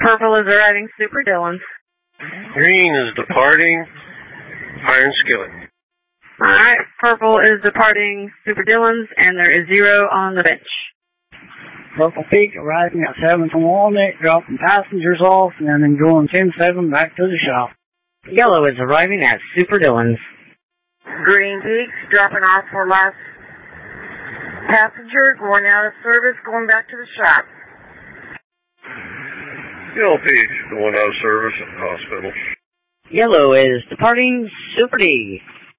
Purple is arriving Super Dillons. Green is departing Iron Skillet. Alright, Purple is departing Super Dillons, and there is 0 on the bench. Purple Peak arriving at 7 from Walnut, dropping passengers off, and then going 10-7 back to the shop. Yellow is arriving at Super Dillons. Green Peaks dropping off for last passenger, going out of service, going back to the shop. Yellow Peaks going out of service at the hospital. Yellow is departing Super D.